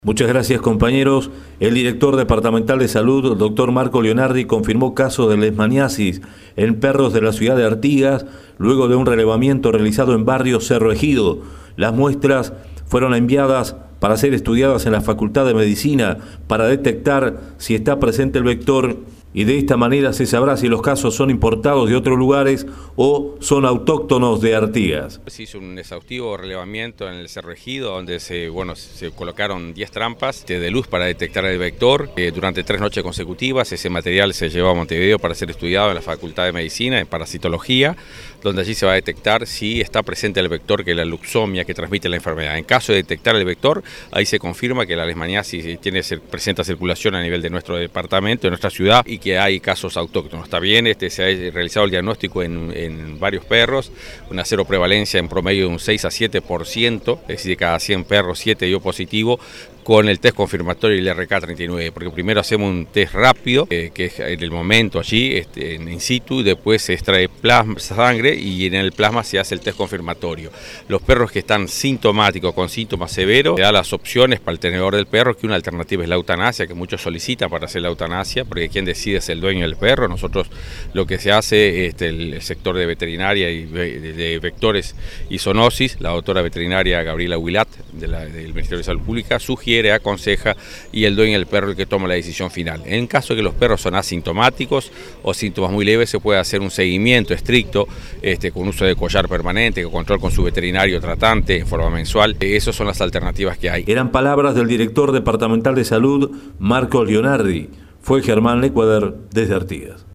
Muchas gracias, compañeros. El director departamental de salud, doctor Marco Leonardi, confirmó casos de leishmaniasis en perros de la ciudad de Artigas, luego de un relevamiento realizado en barrio Cerro Ejido. Las muestras fueron enviadas para ser estudiadas en la Facultad de Medicina para detectar si está presente el vector, y de esta manera se sabrá si los casos son importados de otros lugares o son autóctonos de Artigas. Se hizo un exhaustivo relevamiento en el Cerro Ejido, donde se colocaron 10 trampas de luz para detectar el vector. Durante 3 noches consecutivas ese material se llevó a Montevideo para ser estudiado en la Facultad de Medicina, en parasitología, donde allí se va a detectar si está presente el vector, que es la luxomia que transmite la enfermedad. En caso de detectar el vector, ahí se confirma que la leishmaniasis presenta circulación a nivel de nuestro departamento, de nuestra ciudad, y que hay casos autóctonos. Está bien, se ha realizado el diagnóstico en varios perros, una cero prevalencia en promedio de un 6 a 7%, es decir, de cada 100 perros, 7 dio positivo, con el test confirmatorio y el RK39, porque primero hacemos un test rápido, que es en el momento allí, in situ, y después se extrae plasma, sangre, y en el plasma se hace el test confirmatorio. Los perros que están sintomáticos, con síntomas severos, se da las opciones para el tenedor del perro, que una alternativa es la eutanasia, que muchos solicitan para hacer la eutanasia, porque quien decide es el dueño del perro. Nosotros lo que se hace, el sector de veterinaria y de vectores y zoonosis, la doctora veterinaria Gabriela Huilat, del Ministerio de Salud Pública, sugiere, aconseja, y el dueño del perro el que toma la decisión final. En caso de que los perros son asintomáticos o síntomas muy leves, se puede hacer un seguimiento estricto, con uso de collar permanente, con control con su veterinario tratante en forma mensual. Esas son las alternativas que hay. Eran palabras del director departamental de salud, Marco Leonardi. Fue Germán Lecuader desde Artigas.